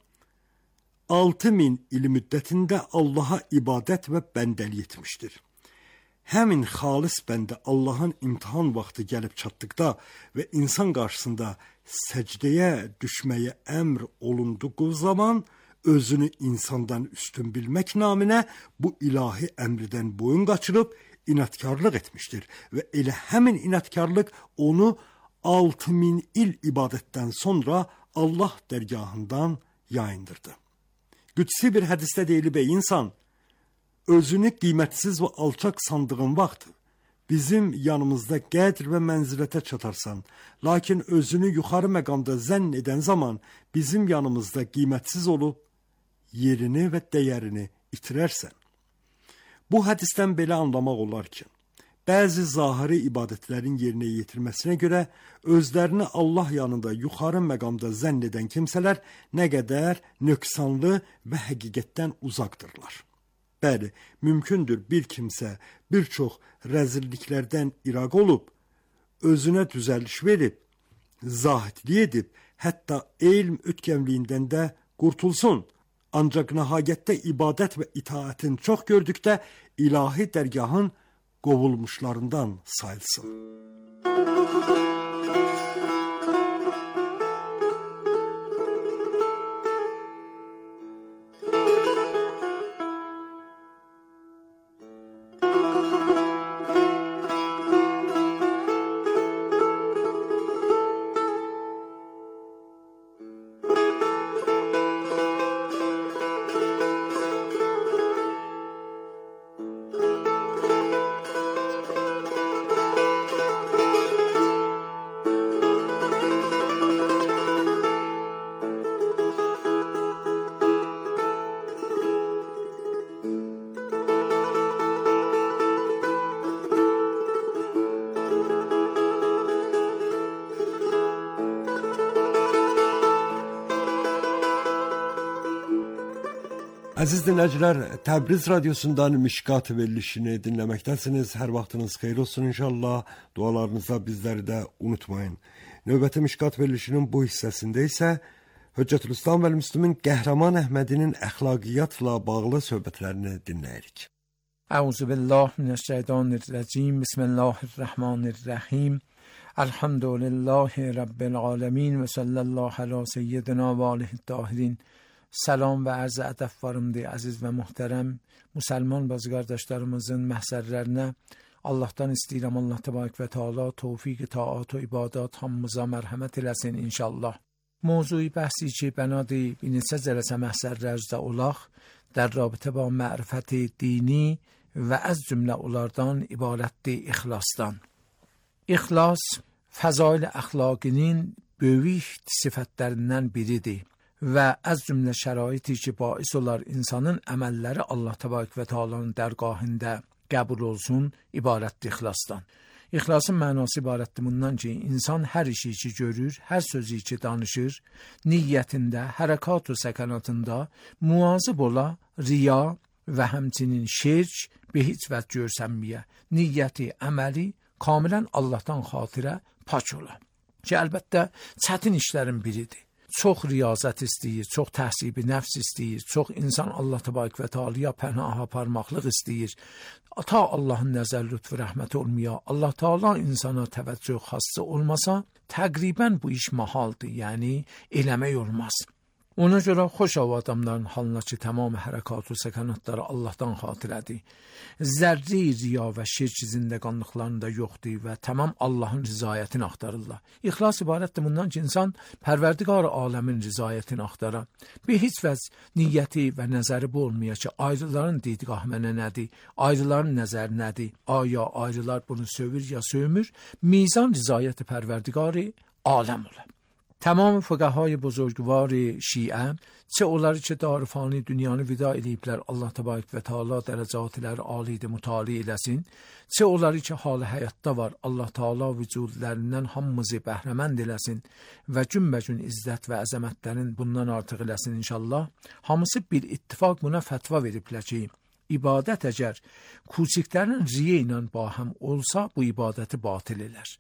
altı min il müddətində Allaha ibadət və bəndəlik etmişdir. Həmin xalis bəndə Allahın imtihan vaxtı gəlib çatdıqda və insan qarşısında səcdəyə düşməyə əmr olunduğu zaman özünü insandan üstün bilmək naminə bu ilahi əmrdən boyun qaçırıb inatkarlıq etmişdir və elə həmin inatkarlıq onu altı min il ibadətdən sonra Allah dərgahından yayındırdı. Qüdsi bir hədisdə deyilib, ey insan, özünü qiymətsiz və alçaq sandığın vaxt bizim yanımızda qədr və mənzilətə çatarsan, lakin özünü yuxarı məqamda zənn edən zaman bizim yanımızda qiymətsiz olub yerini və dəyərini itirərsən. Bu hədisdən belə anlamaq olar ki, bəzi zahiri ibadətlərin yerinə yetirməsinə görə özlərini Allah yanında yuxarı məqamda zənn edən kimsələr nə qədər nöqsanlı və həqiqətdən uzaqdırlar. Bəli, mümkündür bir kimsə bir çox rəzilliklərdən iraq olub, özünə düzəliş verib, zahidlik edib, hətta elm ötkəmliyindən də qurtulsun. Ancaq nəhayətdə ibadət və itaətin çox gördükdə ilahi dərgahın qovulmuşlarından sayılsın. Əziz dinləyicilər, Təbriz radiosundan Mişkat verilişini dinləməkdəsiniz. Hər vaxtınız xeyir olsun inşallah. Dualarınızda bizləri də unutmayın. Növbəti Mişkat verilişinin bu hissəsində isə Hüccətülislam və Müslümin Qəhrəman Əhmədinin əxlaqiyyatla bağlı söhbətlərini dinləyirik. Əuzubillahimineşşeytanirracim. Bismillahirrahmanirrahim. الحمد لله رب العالمین و صلی الله علی سیدنا و آله الطاهرین. Salam və ərz ədəb varımdır, əziz və muhterəm müsəlman bazı qardaşlarımızın məhzərlərinə Allahdan istəyirəm, Allah təbarək və Teala tövfiq, taat və ibadat hamımıza mərhəmət eləsin inşallah. Mövzuی بحثی که بنادی bir neçə cələsə məhzərlərzdə olaq, در رابطه با معرفت دینی و از جمله onlardan ibarətdir ixlasdan. İxlas, fəzail əxlaqinin böyük sifətlərindən biridir. Və az cümlə şəraiti ki, bais olar insanın əməlləri Allah təbarək və Teala'nın dərgahında qəbul olsun, ibarətdir ixlasdan. İxlasın mənası ibarətdir bundan ki, insan hər işi ki görür, hər sözü ki danışır, niyyətində, hərəkat və səkanatında muvazib ola, riya və həmçinin şirk bir heç vəd görsənməyə, niyyəti, əməli kamilən Allahdan xatirə pak ola. Ki, əlbəttə, çətin işlərin biridir. Çox riyazət istəyir, çox təhsibi nəfs istəyir, çox insan Allah təbarək və Teala'ya pənah aparmaqlıq istəyir. Ta Allahın nəzər lütfü rəhməti olmaya, Allah Teala insana təvəccüh xası olmasa, təqribən bu iş mahaldır, yəni eləmək olmaz. Ona görə xoş o adamların halına ki, tamam hərəkat və səkanatları Allahdan xatirədir. Zərri riya və şirk zindəqanlıqlarında yoxdur və tamam Allahın rizayətini axtarırlar. İxlas ibarətdir bundan ki, insan pərverdigar aləmin rizayətini axtara. Bir heç vəz niyyəti və nəzəri bu olmaya ki, ayrıların didgah mənə nədir, ayrıların nəzəri nədir, aya ayrılar bunu sövür ya sövmür, mizan rizayəti pərverdigarı aləm olar. تمام فقهای بزرگوار شیعه چه اولاری که دار فانی dünyanı vida eləyiblər Allah təbarək və Teala dərəcatləri alidə mütali eləsin, çə onları ki hal həyatda var Allah Teala vücudlərindən hamımızı bəhrəmənd eləsin və cümbəcün izzət və əzəmətlərin bundan artıq eləsin inşallah. Hamısı bir ittifaq buna fətva veriblər ki, ibadət əgər küçüklərin riyə ilə bahəm olsa, bu ibadəti batil elər.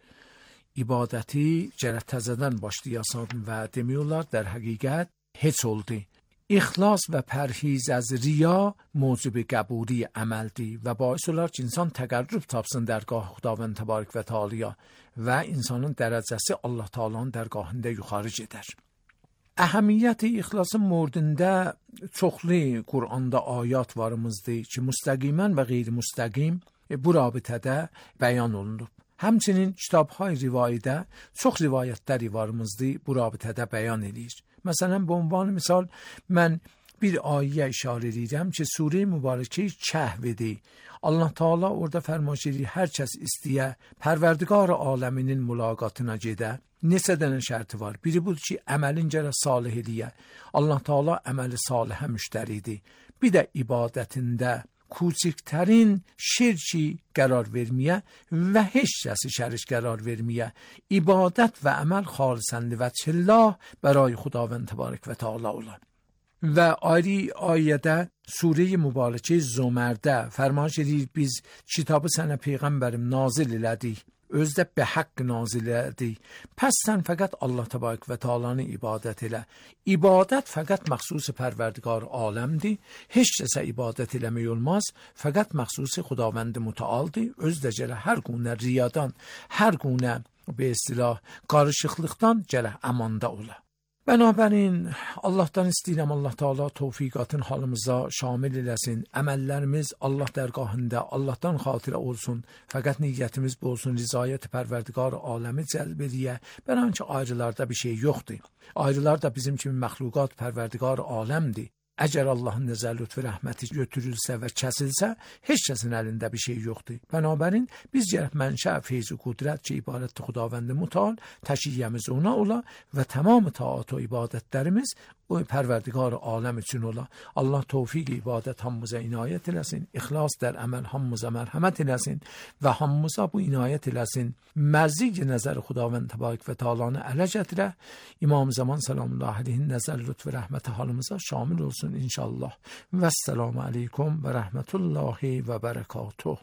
İbadəti gərək təzədən başlayasan və demiyorlar, در həqiqət heç oldu. İxlas və pərhiz az riya موجب qəbuli əməldir və bais olar ki, insan təqərrüb tapsın dərgah Xudavənd təbarək və Teala'ya və insanın dərəcəsi Allah Teala'nın dərgahında yuxarı gedər. Əhəmiyyəti ixlasın mordində çoxlu Qur'anda ayat varımızdır ki, müstəqimən və qeyri-müstəqim bu rabitədə bəyan olunub. Həmçinin kitabhay rivayədə çox rivayətləri varımızdır, bu rabitədə bəyan edir. Məsələn, bu ünvan misal, mən bir ayəyə işarə edirəm ki, Surə Mübarəkə Kəhvdir. Allah Teala orada fərmaş edir, hər kəs istəyə, pərverdigar aləminin mülaqatına gedə. Neçə dənə şərti var. Biri budur ki, əməlin gərək salih eləyə. Allah Teala əməli salihə müştəridir. Bir də ibadətində کوچکترین شرکی قرار verməyə və heç kəsi şərik qərar verməyə, ibadət və əməl xalisəndə və çillah برای خداوند təbarək və Teala olar. Və ayrı ayədə Surə Mübarəkə Zümərdə fərman edir, biz kitabı sənə peyğəmbərim nazil elədik. Özdə be haqq nazil elədik. Pəs sən fəqət Allah təbarək və Teala'nı ibadət elə. İbadət fəqət məxsus pərverdigar aləmdir. Heç kəsə ibadət eləmək olmaz. Fəqət məxsus Xudavənd mütəaldır. Özdə gələ hər günə riyadan, hər günə be istilah qarışıqlıqdan gələ əmanda ola. Bənabərin Allahdan istəyirəm, Allah Teala tövfiqatın halımıza şamil eləsin. Əməllərimiz Allah dərgahında Allahdan xatirə olsun. Fəqət niyyətimiz bu olsun, rizayət pərverdigar aləmi cəlb eləyə. Bənabərin ki, ayrılarda bir şey yoxdur. Ayrılar da bizim kimi məxluqat pərverdigar aləmdir. Əgər Allahın nəzər lütfü rəhməti götürülsə və kəsilsə, heç kəsin əlində bir şey yoxdur. Bənabərin biz gərək mənşə feyz-i qudrət ki, ibadət Xudavənd mütal, təşiyyəmiz ona ola və tamam taat və ibadətlərimiz o pərverdigar aləm üçün ola. Allah tövfiq ibadət hamımıza inayət eləsin, ixlas در əməl hamımıza mərhəmət eləsin və hamımıza bu inayət eləsin. Mərzi nəzər Xudavənd təbarək və Teala'nı ələ gətirə, İmam Zaman salamullah əleyhin nəzər lütfü rəhməti halımıza şamil olsun inşallah. Vəssalamu aleykum və rəhmətullahi və bərəkatuh.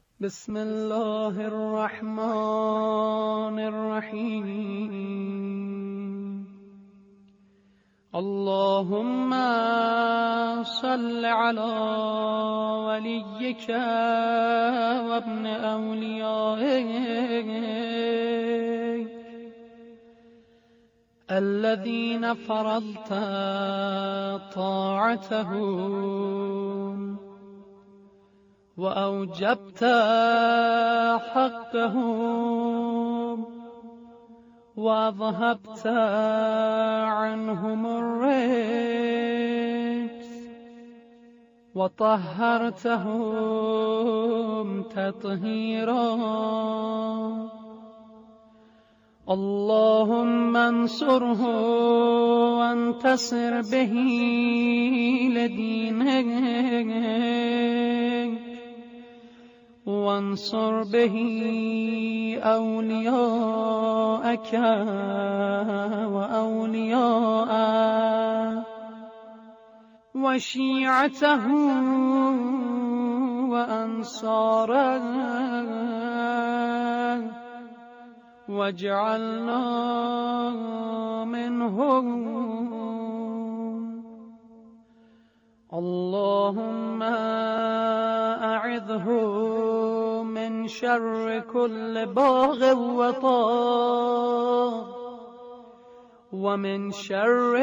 Bismillahirrahmanirrahim. اللهم صل على وليك وابن أوليائك الذين فرضت طاعتهم وأوجبت حقهم وأذهبت عنهم الرجس وطهرتهم تطهيرا. اللهم انصره وانتصر به لدينك وانصر به أولياءك وأولياءك وشيعته وأنصاره واجعلنا منهم. اللهم أعذه من شر كل باغ وطاغ ومن شر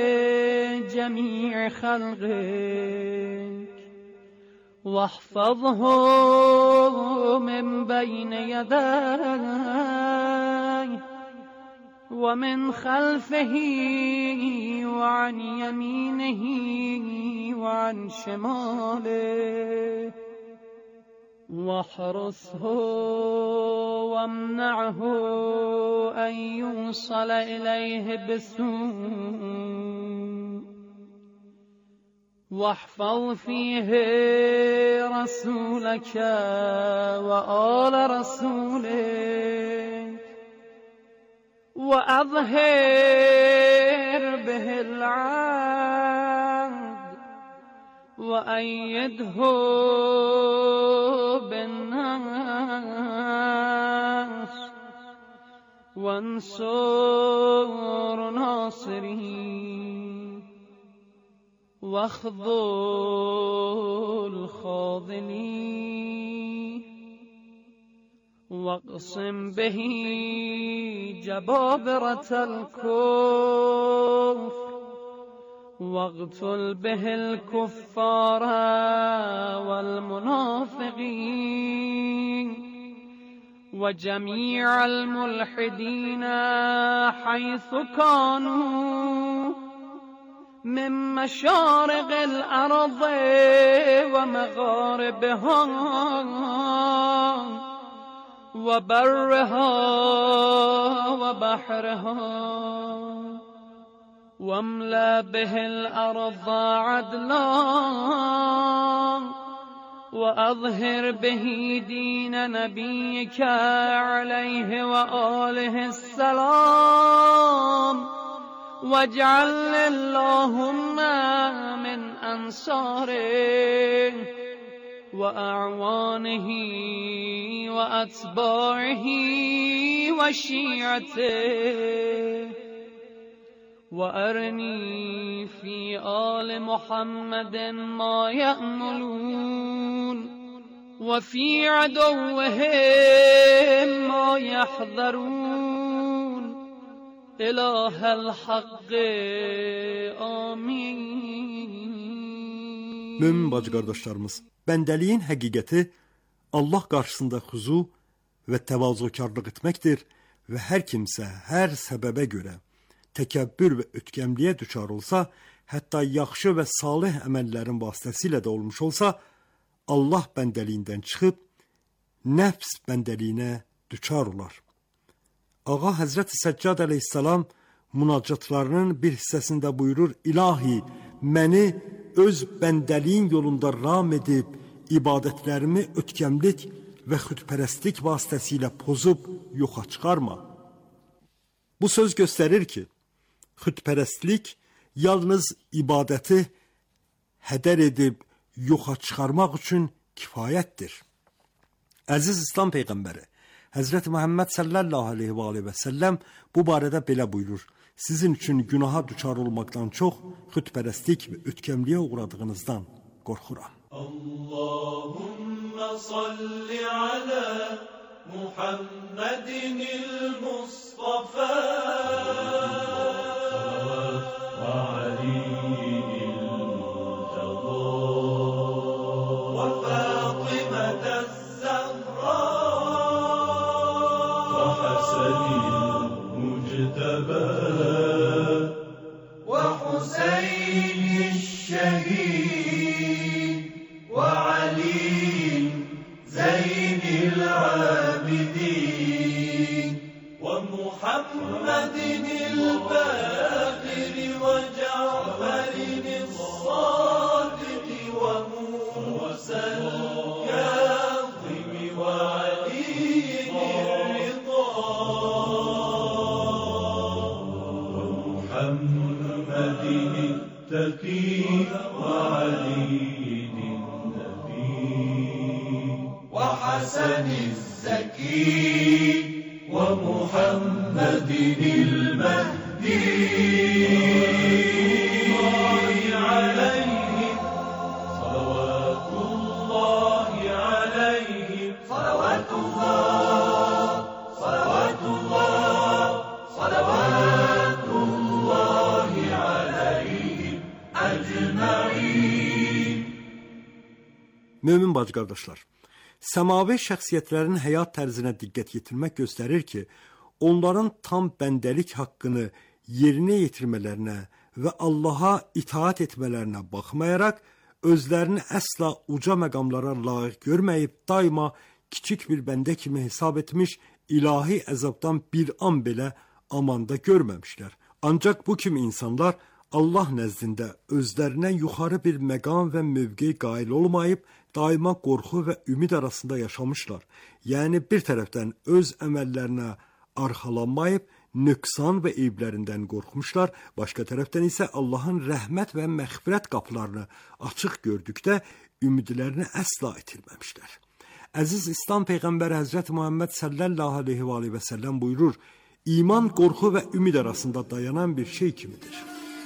جميع خلقك واحفظه من بين يديه ومن خلفه وعن يمينه وعن شماله واحرسه وامنعه أن يوصل إليه بسوء واحفظ فيه رسولك وآل رسولك وأظهر به العهد وأيده بالناس وانصر ناصرين واخذل خاذلين واقسم به جبابرة الكفر واقتل به الكفار والمنافقين وجميع الملحدين حيث كانوا من مشارق الأرض ومغاربها وبرها وبحرها واملأ به الأرض عدلا وأظهر به دين نبيك عليه وآله السلام واجعل اللهم من أنصاره وأعوانه وأتباعه وشيعته وأرني في آل محمد ما يأملون وفي عدوهم ما يحذرون إله الحق آمين. Mömin bacı qardaşlarımız, bəndəliyin həqiqəti Allah qarşısında xuzu və təvazökarlıq etməkdir və hər kimsə hər səbəbə görə təkəbbür və ötkəmliyə düçar olsa, hətta yaxşı və salih əməllərin vasitəsilə də olmuş olsa, Allah bəndəliyindən çıxıb nəfs bəndəliyinə düçar olar. Ağa Həzrət Səccad əleyhissalam münacatlarının bir hissəsində buyurur: İlahi, məni öz bəndəliyin yolunda ram edib, ibadətlərimi ötkəmlik və xudpərəstlik vasitəsilə pozub yoxa çıxarma. Bu söz göstərir ki, xudpərəstlik yalnız ibadəti hədər edib yoxa çıxarmaq üçün kifayətdir. Əziz İslam Peyğəmbəri Həzrət Muhammed sallallahu aleyhi və aleyhi və səlləm bu barədə belə buyurur: Sizin üçün günaha düçar olmaqdan çox xudpərəstlik və ötkəmliyə uğradığınızdan qorxuram. Allahümme salli alə Muhammedinil Mustafa. والحسن المجتبى وحسين الشهيد وعلي زين العابدين ومحمد الباقر وجعفر الصادق وموسى الكاظم وعلي الرضا ومحمد التقي وعلي وحسن الزكي ومحمد المهدي عليه صلوات الله عليه صلوات الله صلوات الله صلوات الله عليهم أجمعين. Mömin bacı qardaşlar, səmavi şəxsiyyətlərin həyat tərzinə diqqət yetirmək göstərir ki, onların tam bəndəlik haqqını yerinə yetirmələrinə və Allaha itaat etmələrinə baxmayaraq, özlərini əsla uca məqamlara layiq görməyib, daima kiçik bir bəndə kimi hesab etmiş, ilahi əzabdan bir an belə amanda görməmişlər. Ancaq bu kimi insanlar Allah nəzdində özlərinə yuxarı bir məqam və mövqe qail olmayıb, daima qorxu və ümid arasında yaşamışlar. Yəni bir tərəfdən öz əməllərinə arxalanmayıb, nöqsan və eyblərindən qorxmuşlar, başqa tərəfdən isə Allahın rəhmət və məğfirət qapılarını açıq gördükdə ümidlərini əsla itirməmişlər. Əziz İslam Peyğəmbəri Həzrəti Muhammed sallallahu aleyhi və aleyhi və səlləm buyurur, iman qorxu və ümid arasında dayanan bir şey kimidir.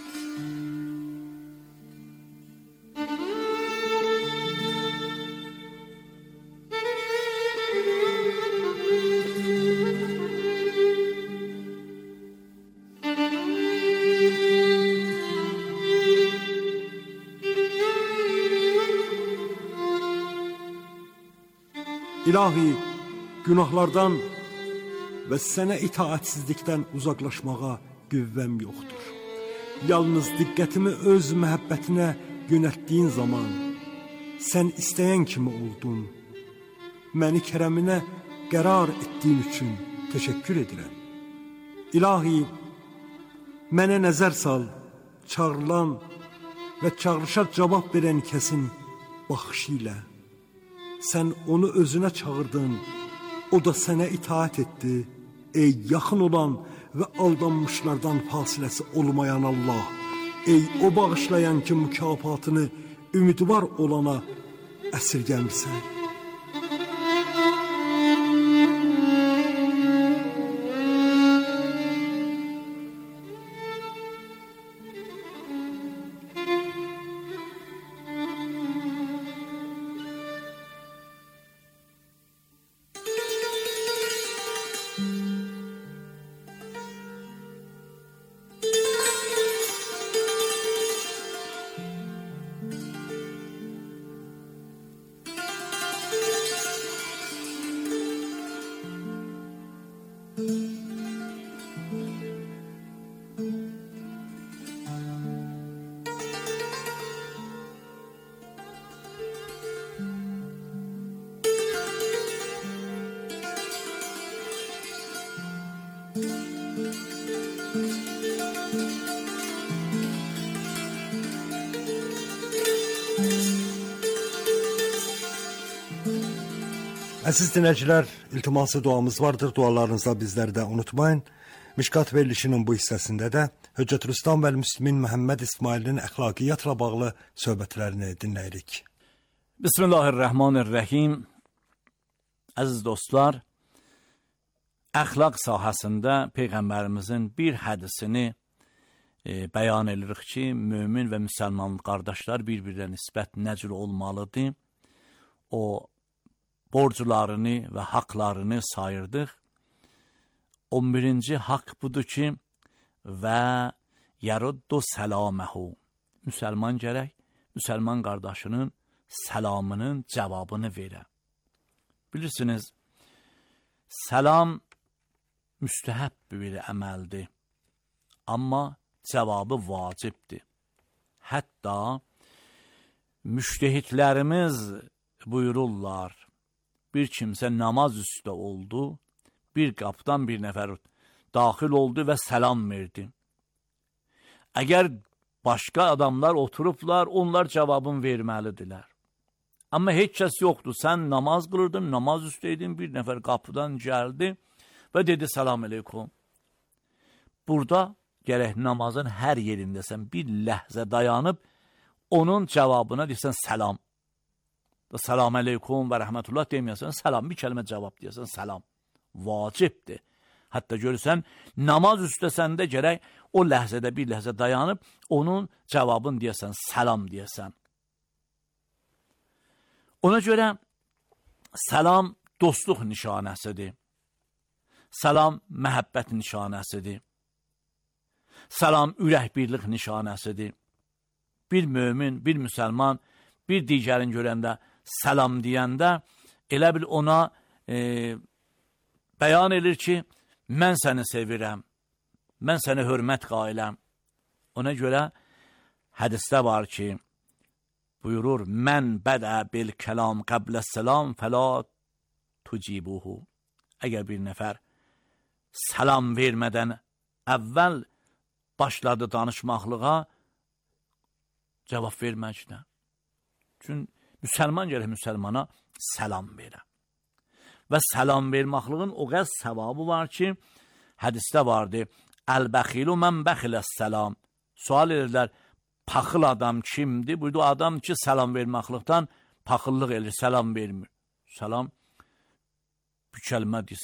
İlahi, günahlardan və sənə itaatsizlikdən uzaqlaşmağa qüvvəm yoxdur. Yalnız diqqətimi öz məhəbbətinə yönəltdiyin zaman sən istəyən kimi oldun. Məni kərəminə qərar etdiyin üçün təşəkkür edirəm. İlahi, mənə nəzər sal, çağrılan və çağrışa cavab verən kəsin baxışı ilə. Sən onu özünə çağırdın, o da sənə itaat etdi. Ey yaxın olan və aldanmışlardan fasiləsi olmayan Allah, ey o bağışlayan ki, mükafatını ümidvar olana əsirgəmirsən. Əziz dinləyicilər, iltiması duamız vardır. Dualarınızla bizləri də unutmayın. Mişkat verilişinin bu hissəsində də Hüccətülislam və Müslimin Məhəmməd İsmailin əxlaqiyyatla bağlı söhbətlərini dinləyirik. Bismillahirrahmanirrahim. Əziz dostlar, əxlaq sahəsində Peyğəmbərimizin bir hədisini e, bəyan edirik ki, mömin və müsəlman qardaşlar bir-birinə nisbət necür olmalıdır. O borcularını və haqlarını sayırdıq. on birinci haqq budur ki, və yaruddu səlaməhu. Müsəlman gərək, müsəlman qardaşının səlamının cavabını verə. Bilirsiniz, səlam müstəhəb bir əməldir. Amma cavabı vacibdir. Hətta müştəhidlərimiz buyururlar, bir kimsə namaz üstə oldu, bir qapıdan bir nəfər daxil oldu və salam verdi. Əgər başqa adamlar oturublar, onlar cavabını verməlidirlər. Amma heç kəs yoxdur, sən namaz qılırdın, namaz üstəydin, bir nəfər qapıdan gəldi və dedi salam aleykum. Burada gərək namazın hər yerindəsən, bir ləhzə dayanıb, onun cavabına deyəsən salam. Salam aleykum və rəhmətullah deməyəsən, salam, bir kəlmə cavab deyəsən, salam. Vacibdir. Hətta görürsən, namaz üstəsəndə gərək o ləhzədə bir ləhzə dayanıb, onun cavabını deyəsən, salam deyəsən. Ona görə salam dostluq nişanəsidir. Salam məhəbbət nişanəsidir. Salam ürək birlik nişanəsidir. Bir mömin, bir müsəlman, bir digərin görəndə salam deyəndə elə bil ona e, bəyan edir ki, mən səni sevirəm, mən səni hörmət qailəm. Ona görə hədisdə var ki, buyurur, mən bədə bil kəlam qəblə səlam fəla tucibuhu. Əgər bir nəfər salam vermədən əvvəl başladı danışmaqlığa, cavab verməkdən. Çünki müsəlman gərək müsəlmana salam verə. Və salam vermaqlığın o qəz səvabı var ki, hədisdə vardı, əl-bəxilu mən bəxiləs salam. Sual edirlər, paxıl adam kimdir? Buydu, adam ki, salam vermaqlıqdan paxıllıq edir, salam vermir. Salam, bir kəlmə deyirsən,